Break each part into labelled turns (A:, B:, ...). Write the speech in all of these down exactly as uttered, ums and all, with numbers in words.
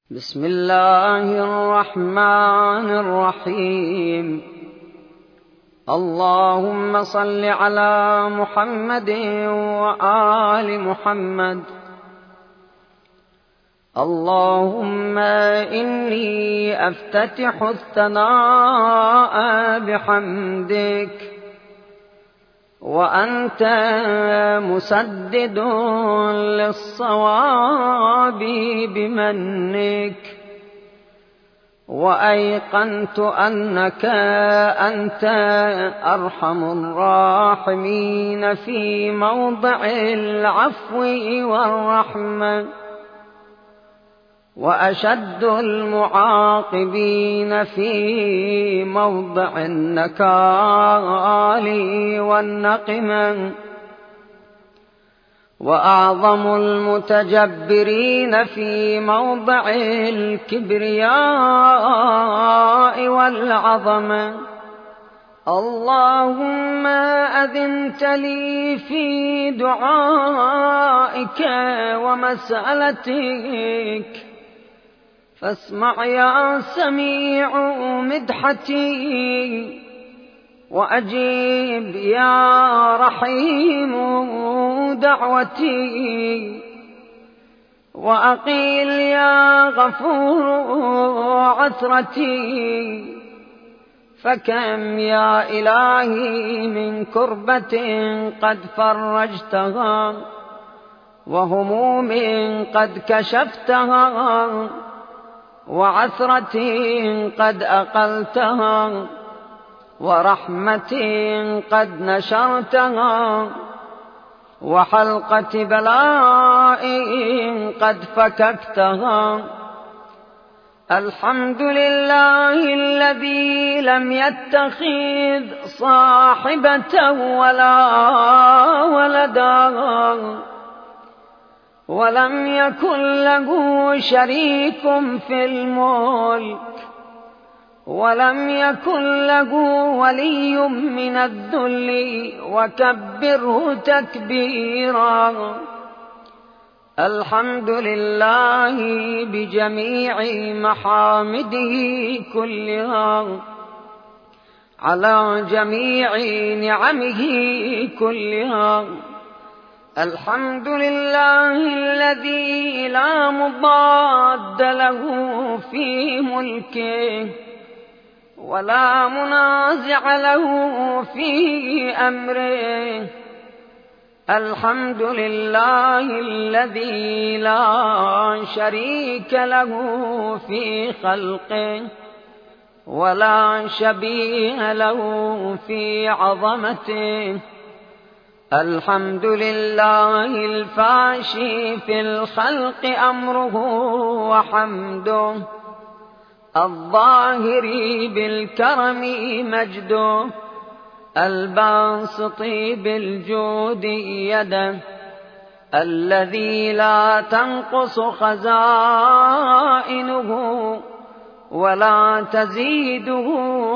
A: بسم الله الرحمن الرحيم. اللهم صل على محمد وآل محمد. اللهم إني أفتتح الثناء بحمدك وأنت مسدد للصواب بمنك، وأيقنت أنك أنت أرحم الراحمين في موضع العفو والرحمة، وأشد المعاقبين في موضع النكال والنقمة، وأعظم المتجبرين في موضع الكبرياء والعظمة. اللهم أذنت لي في دعائك ومسألتك، فاسمع يا سميع مدحتي، وأجيب يا رحيم دعوتي، وأقيل يا غفور عثرتي. فكم يا إلهي من كربة قد فرجتها، وهموم قد كشفتها، وعثرة قد أقلتها، ورحمة قد نشرتها، وحلقة بلاء قد فككتها. الحمد لله الذي لم يتخذ صاحبة ولا ولدا، ولم يكن له شريك في الملك، ولم يكن له ولي من الذل، وكبره تكبيرا. الحمد لله بجميع محامده كلها، على جميع نعمه كلها. الحمد لله الذي لا مضاد له في ملكه، ولا منازع له في أمره. الحمد لله الذي لا شريك له في خلقه، ولا شبيه له في عظمته. الحمد لله الفاشي في الخلق أمره وحمده، الظاهر بالكرم مجده، الباسط بالجود يده، الذي لا تنقص خزائنه ولا تزيده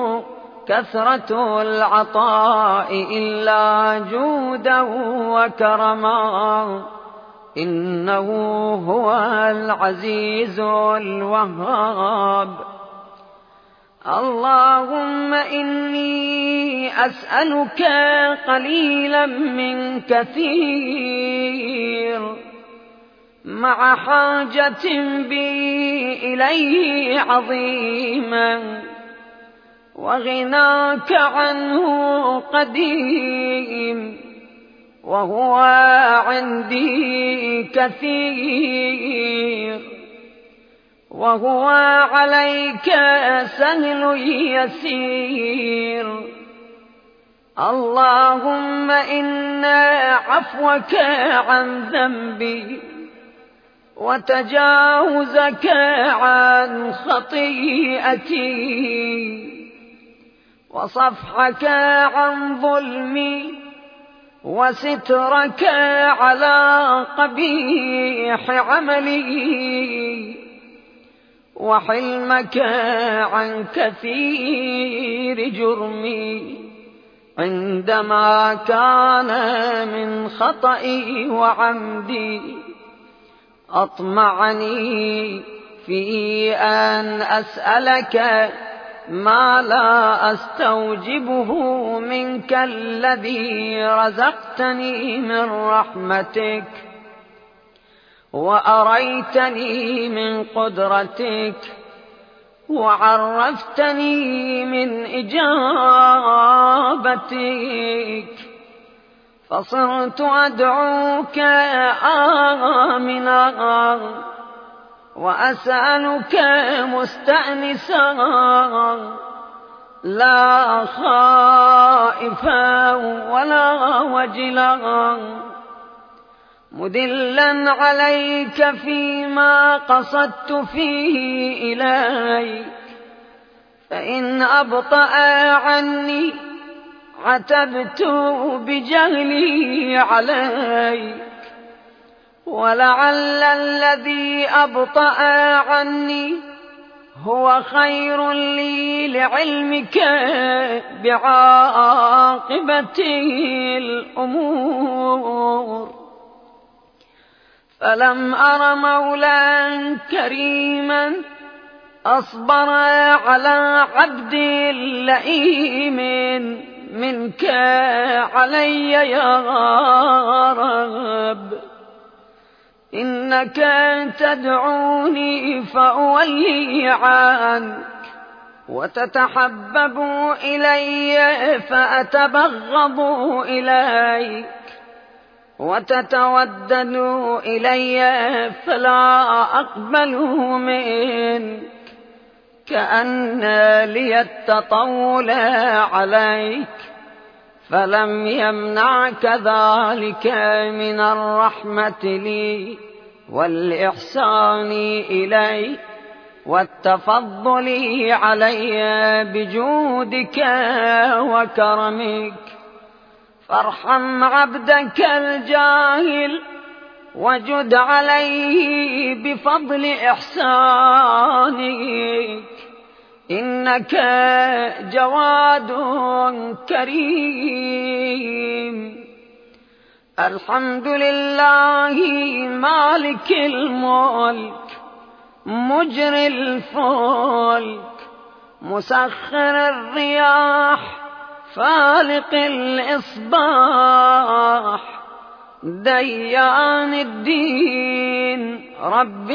A: كثرة العطاء إلا جودا وكرما. إنه هو العزيز الوهاب. اللهم إني أسألك قليلا من كثير، مع حاجة بي إليه عظيما، وغناك عنه قديم، وهو عندي كثير، وهو عليك سهل يسير. اللهم إن عفوك عن ذنبي، وتجاوزك عن خطيئتي، وصفحك عن ظلمي، وسترك على قبيح عملي، وحلمك عن كثير جرمي، عندما كان من خطئي وعمدي. أطمعني في أن أسألك ما لا أستوجبه منك الذي رزقتني من رحمتك وأريتني من قدرتك وعرفتني من إجابتك، فصرت أدعوك آمنا وأسألك مستأنسا لا خائفا ولا وجلا، مدلا عليك فيما قصدت فيه إليك، فإن أبطأ عني عتبت بجهلي عليك، ولعل الذي أبطأ عني هو خير لي لعلمك بعاقبة الأمور. فلم أر مولا كريما أصبر على عبد لئيم منك علي يا رب، إنك تدعوني فأولي عنك وتتحبب إلي فأتبغض إليك وتتودد إلي فلا أقبل منك، كأن لي التطول عليك، فلم يمنعك ذلك من الرحمة لي والإحسان إلي والتفضل علي بجودك وكرمك. فارحم عبدك الجاهل وجد عليه بفضل إحسانك، إنك جواد كريم. الحمد لله مالك الملك مجري الفلك مسخر الرياح فالق الإصباح ديان الدين رب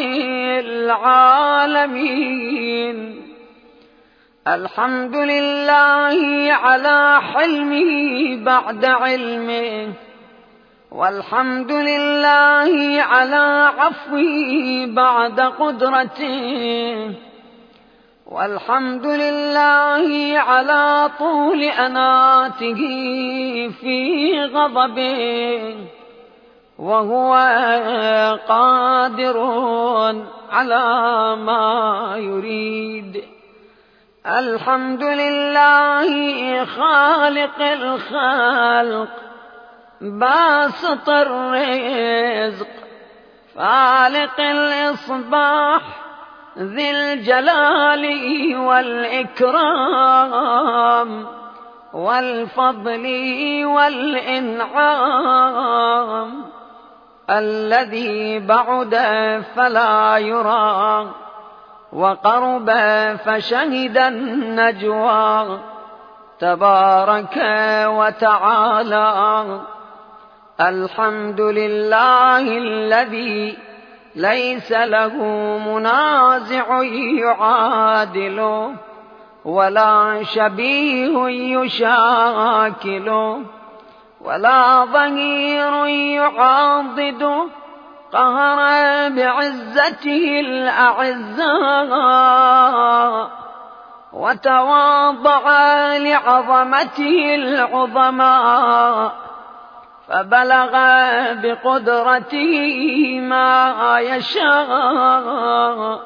A: العالمين. الحمد لله على حلمه بعد علمه، والحمد لله على عفوه بعد قدرته، والحمد لله على طول أناته في غضبه، وهو قادر على ما يريد. الحمد لله خالق الخلق باسط الرزق فالق الإصباح ذي الجلال والإكرام والفضل والإنعام، الذي بعد فلا يرى وقرب فشهد النجوى، تبارك وتعالى. الحمد لله الذي ليس له منازع يعادله ولا شبيه يشاكله ولا ظهير يعاضده، قهر بعزته الأعزاء وتواضع لعظمته العظماء، فبلغ بقدرته ما يشاء.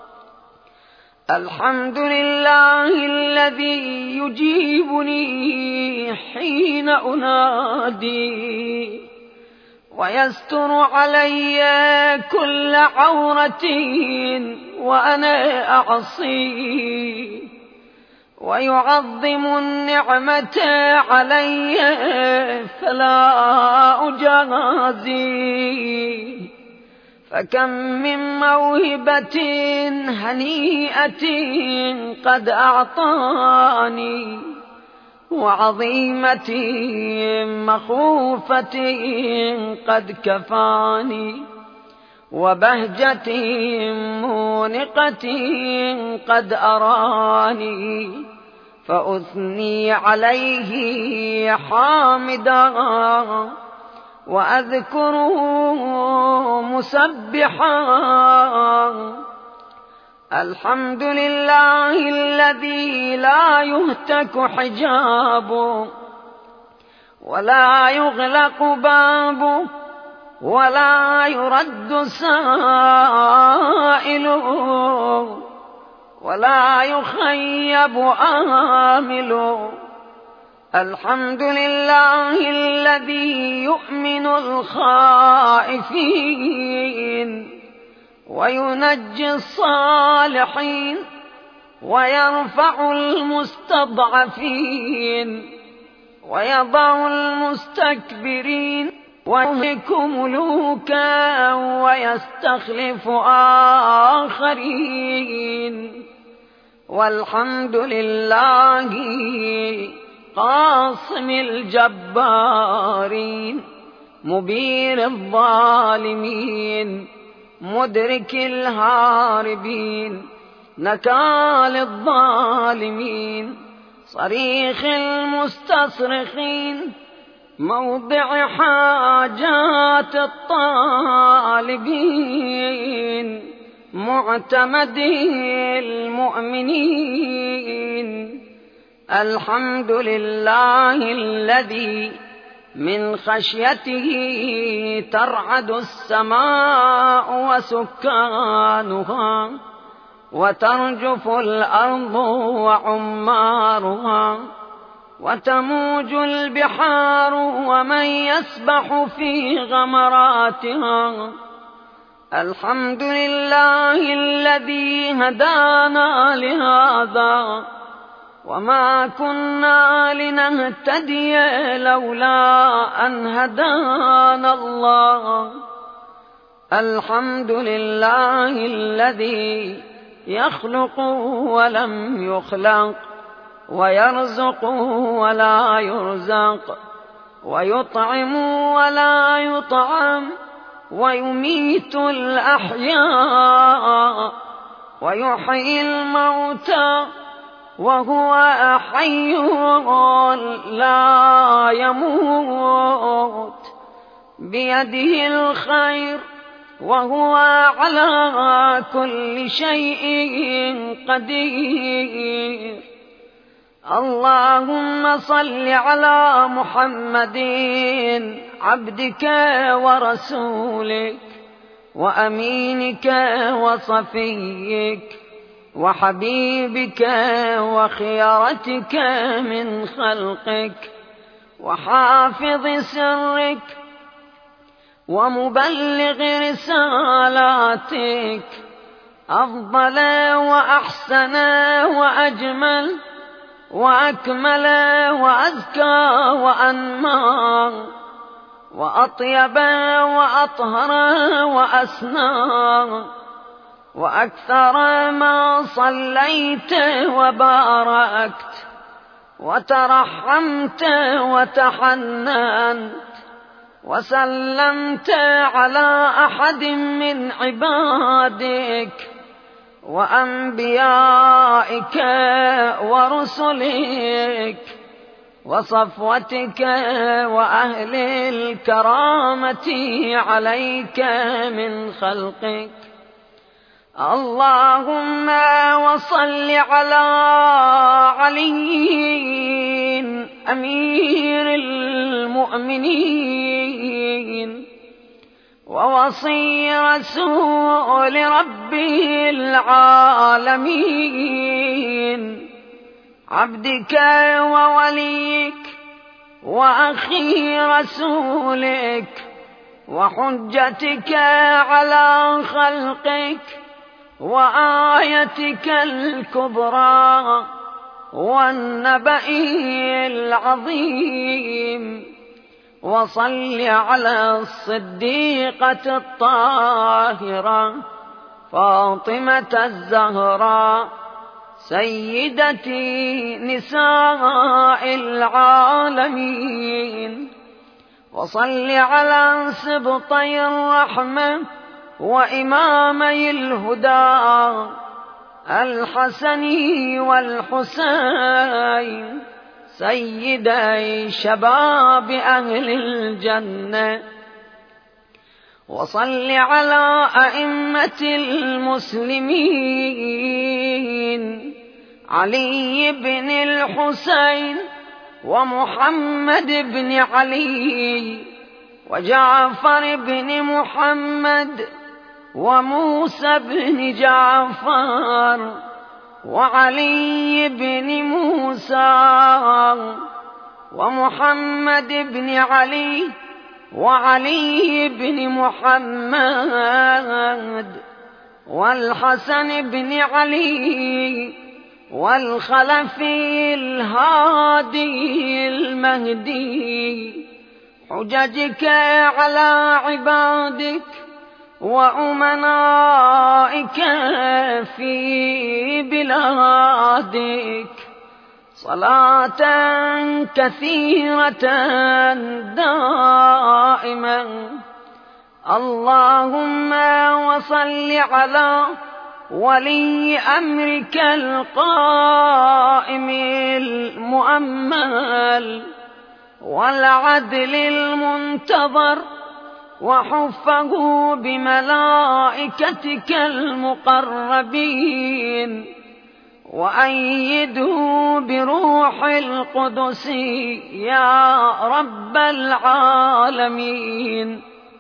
A: الحمد لله الذي يجيبني حين أنادي ويستر علي كل عورة وأنا أعصيه، ويعظم النعمة علي فلا أجازي، فكم من موهبة هنيئة قد أعطاني، وعظيمة مخوفة قد كفاني، وبهجة مونقة قد أراني، فأثني عليه حامدا وأذكره مسبحا. الحمد لله الذي لا يهتك حجابه، ولا يغلق بابه، ولا يرد سائله، ولا يخيب آمله. الحمد لله الذي يؤمن الخائفين وينجي الصالحين ويرفع المستضعفين ويضع المستكبرين ويهلك ملوكا ويستخلف آخرين. والحمد لله قاصم الجبارين، مبين الظالمين، مدرك الهاربين، نكال الظالمين، صريخ المستصرخين، موضع حاجات الطالبين، معتمد المؤمنين. الحمد لله الذي من خشيته ترعد السماء وسكانها، وترجف الأرض وعمارها، وتموج البحار ومن يسبح في غمراتها. الحمد لله الذي هدانا لهذا، وما كنا لنهتدي لولا أن هدانا الله. الحمد لله الذي يخلق ولم يخلق، ويرزق ولا يرزق، ويطعم ولا يطعم، ويميت الأحياء، ويحيي الموتى، وهو حي لا يموت، بيده الخير، وهو على كل شيء قدير. اللهم صل على محمد عبدك ورسولك وأمينك وصفيك وحبيبك وخيرتك من خلقك، وحافظ سرك، ومبلغ رسالاتك، أفضل وأحسن وأجمل وأكمل وأزكى وأنمى، وأطيب وأطهر وأسنى، وأكثر ما صليت وباركت وترحمت وتحننت وسلمت على أحد من عبادك وأنبيائك ورسلك وصفوتك وأهل الكرامة عليك من خلقك. اللهم وصل على علي أمير المؤمنين ووصي رسول رب العالمين، عبدك ووليك وأخي رسولك وحجتك على خلقك وآيتك الكبرى والنبأ العظيم، وصل على الصديقة الطاهرة فاطمة الزهراء سيدتي نساء العالمين. وصل على سبطي الرحمة وإمامي الهدى الحسن والحسين سيدي شباب أهل الجنة. وصل على أئمة المسلمين علي بن الحسين ومحمد بن علي وجعفر بن محمد وموسى بن جعفر وعلي بن موسى ومحمد بن علي وعلي بن محمد والحسن بن علي والخلف الهادي المهدي حججك على عبادك وأمنائك في بلادك صلاة كثيرة دائما. اللهم وصل على ولي أمرك القائم المؤمل والعدل المنتظر وحفه بملائكتك المقربين وأيده بروح القدس يا رب العالمين.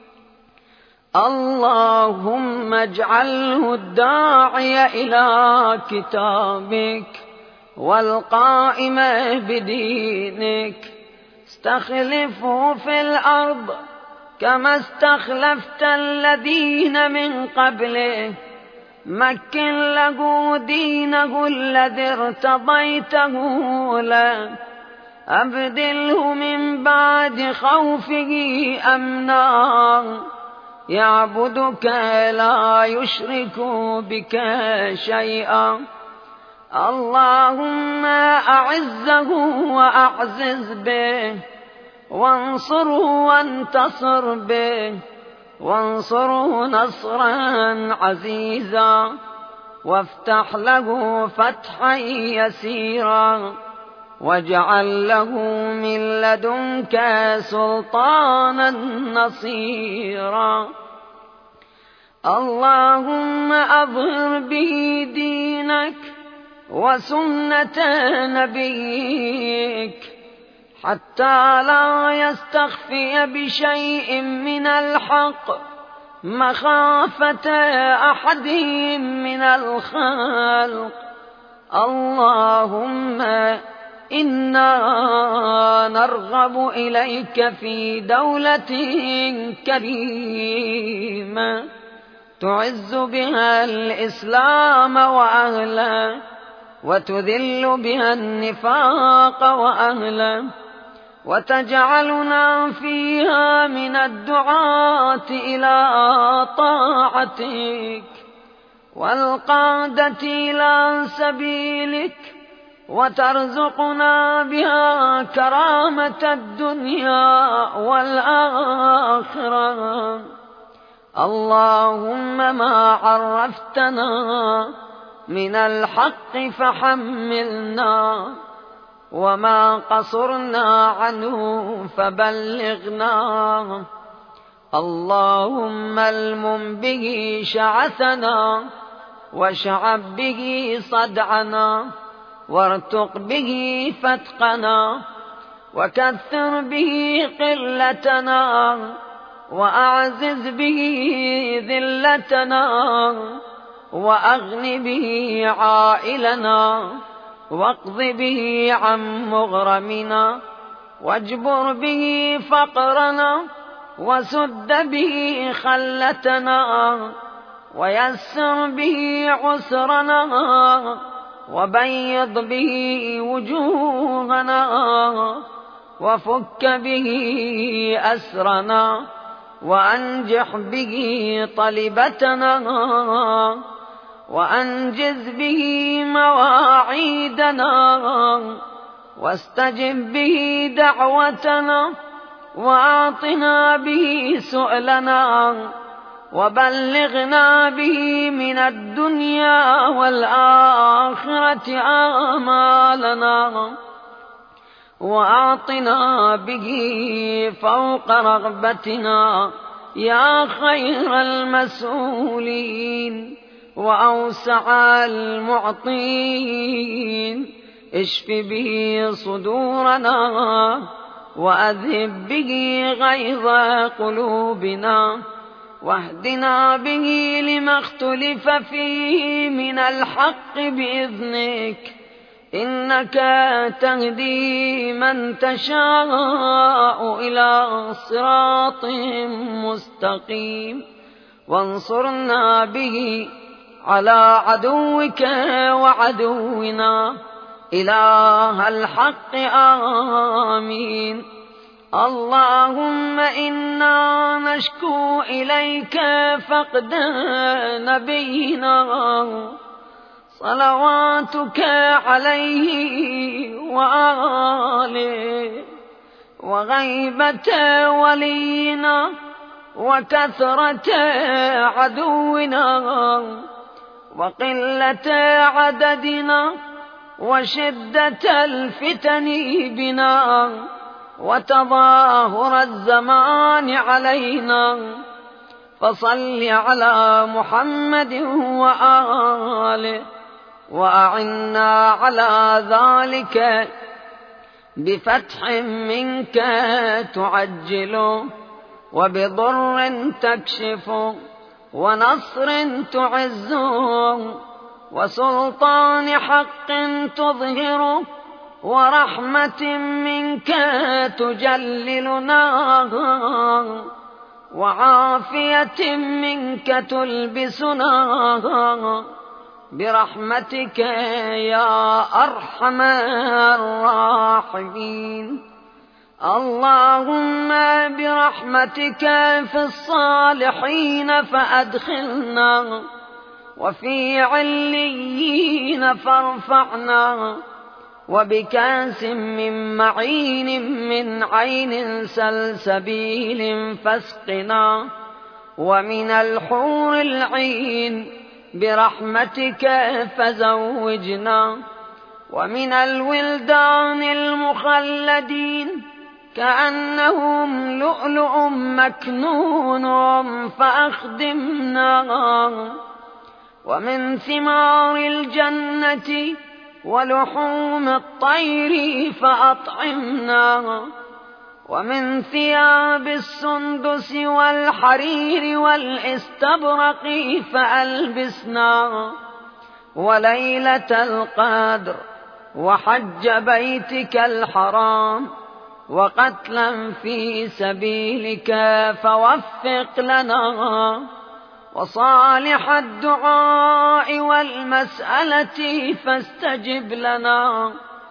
A: اللهم اجعله الداعي إلى كتابك والقائم بدينك استخلفه في الأرض كما استخلفت الذين من قبله. مكن له دينه الذي ارتضيته له. أبدله من بعد خوفه أمنا يعبدك لا يشرك بك شيئا. اللهم أعزه وأعزز به وانصره وانتصر به وانصره نصرا عزيزا وافتح له فتحا يسيرا واجعل له من لدنك سلطانا نصيرا. اللهم أظهر به دينك وسنة نبيك حتى لا يستخفي بشيء من الحق مخافة أحد من الخلق. اللهم إنا نرغب إليك في دولة كريمة تعز بها الإسلام وأهله وتذل بها النفاق وأهله وتجعلنا فيها من الدعاة إلى طاعتك والقادة إلى سبيلك وترزقنا بها كرامة الدنيا والآخرة. اللهم ما عرفتنا من الحق فحملنا وما قصرنا عنه فبلغنا. اللهم المم به شعثنا واشعب به صدعنا وارتق به فتقنا وكثر به قلتنا وأعزز به ذلتنا وأغن به عائلنا واقض به عن مغرمنا واجبر به فقرنا وسد به خلتنا ويسر به عسرنا وبيض به وجوهنا وفك به أسرنا وأنجح به طلبتنا وأنجز به مواعيدنا واستجب به دعوتنا وأعطنا به سؤلنا وبلغنا به من الدنيا والآخرة آمالنا وأعطنا به فوق رغبتنا يا خير المسؤولين وأوسع المعطين. اشف به صدورنا وأذهب به غيظ قلوبنا واهدنا به لما اختلف فيه من الحق بإذنك، إنك تهدي من تشاء إلى صراط مستقيم. وانصرنا به على عدوك وعدونا إله الحق آمين. اللهم إنا نشكو إليك فقد نبينا صلواتك عليه وآله وغيبة ولينا وكثرة عدونا وقلة عددنا وشدة الفتن بنا وتظاهر الزمان علينا، فصل على محمد وآله وأعنا على ذلك بفتح منك تعجل وبضر تكشف ونصر تعز وسلطان حق تظهر ورحمة منك تجللنا وعافية منك تلبسنا برحمتك يا أرحم الراحمين. اللهم برحمتك في الصالحين فأدخلنا وفي عليين فارفعنا وبكاس من معين من عين سلسبيل فاسقنا ومن الحور العين برحمتك فزوجنا ومن الولدان المخلدين كأنهم لؤلؤ مكنون فأخدمنا ومن ثمار الجنة ولحوم الطير فأطعمنا ومن ثياب السندس والحرير والاستبرق فألبسنا وليلة القدر وحج بيتك الحرام وقتلا في سبيلك فوفق لنا وصالح الدعاء والمسألة فاستجب لنا.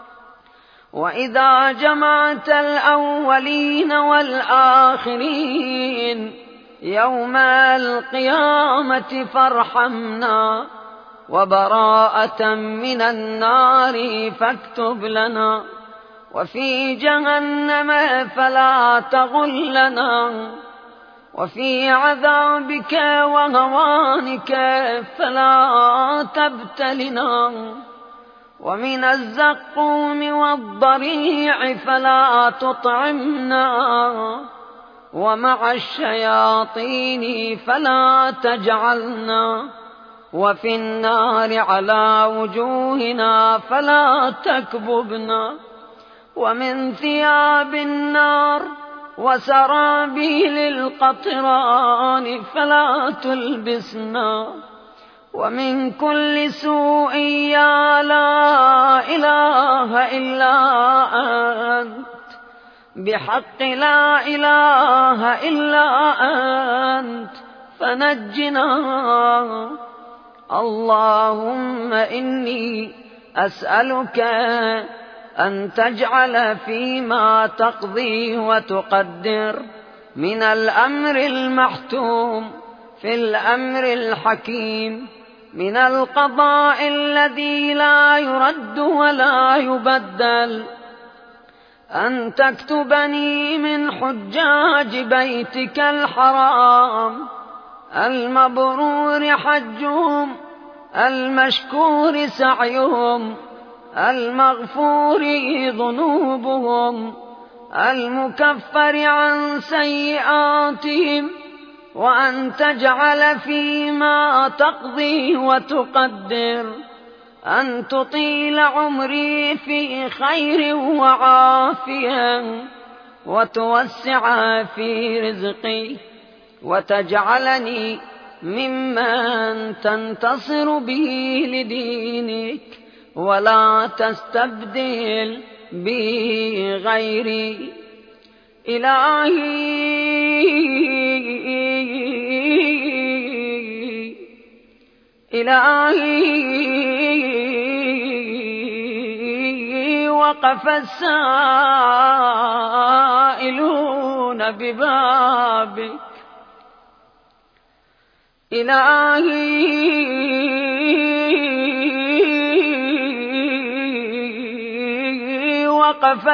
A: وإذا جمعت الأولين والآخرين يوم القيامة فارحمنا وبراءة من النار فاكتب لنا وفي جهنم فلا تغلنا وفي عذابك وهوانك فلا تبتلنا ومن الزقوم والضريع فلا تطعمنا ومع الشياطين فلا تجعلنا وفي النار على وجوهنا فلا تكببنا ومن ثياب النار وسرابيل القطران فلا تلبسنا ومن كل سوء يا لا إله إلا أنت بحق لا إله إلا أنت فنجنا. اللهم إني أسألك أن تجعل فيما تقضي وتقدر من الأمر المحتوم في الأمر الحكيم، من القضاء الذي لا يرد ولا يبدل، أن تكتبني من حجاج بيتك الحرام المبرور حجهم، المشكور سعيهم، المغفور ذنوبهم، المكفر عن سيئاتهم، وأن تجعل فيما تقضي وتقدر أن تطيل عمري في خير وعافية، وتوسع في رزقي، وتجعلني ممن تنتصر به لدينك، ولا تستبدل بي غيري. إلهي إلهي وقف السائلون ببابك، إلهي وقف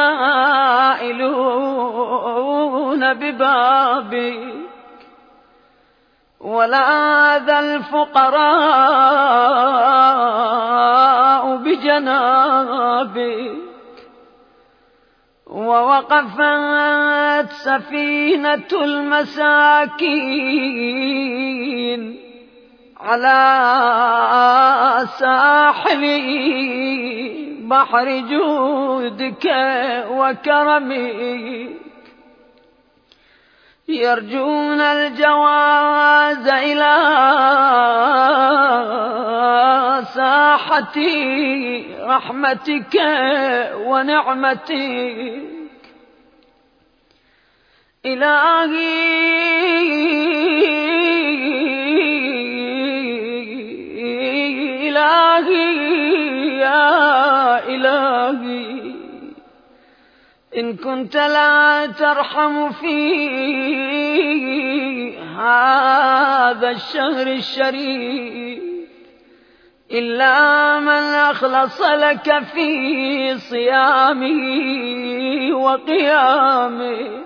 A: السائلون ببابك، ولاذ الفقراء بجنابك، ووقفت سفينة المساكين على ساحل بحر جودك وكرمك، يرجون الجواز إلى ساحة رحمتك ونعمتك. إلهي إلهي يا إلهي، إن كنت لا ترحم في هذا الشهر الشريف إلا من أخلص لك في صيامه وقيامه،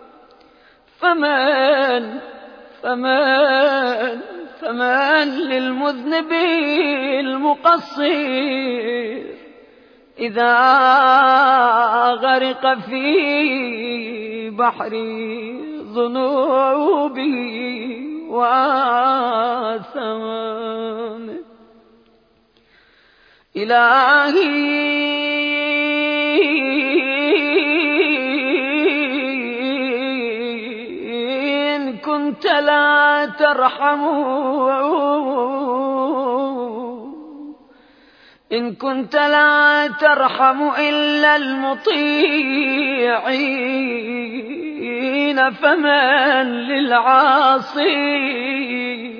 A: فمن فمن فمن للمذنب المقصر إذا غرق في بحر ذنوبه وآثامه. إلهي إن كنت لا ترحم، إن كنت لا ترحم إلا المطيعين، فمن للعاصين؟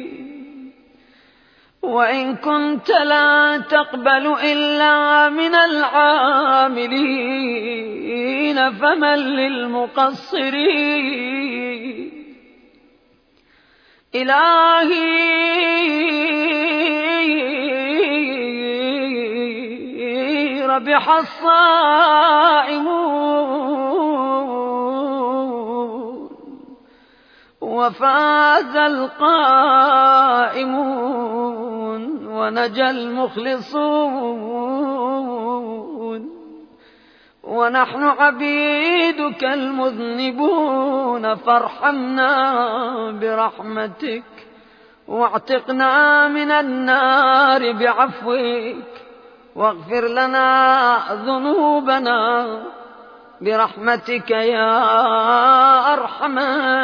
A: وإن كنت لا تقبل إلا من العاملين، فمن للمقصرين؟ إلهي ربح الصائمون وفاز القائمون ونجى المخلصون، ونحن عبيدك المذنبون، فارحمنا برحمتك واعتقنا من النار بعفوك، واغفر لنا ذنوبنا برحمتك يا أرحم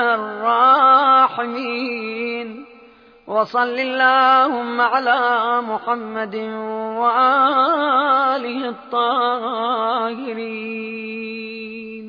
A: الراحمين. وصل اللهم على محمد وآله الطاهرين.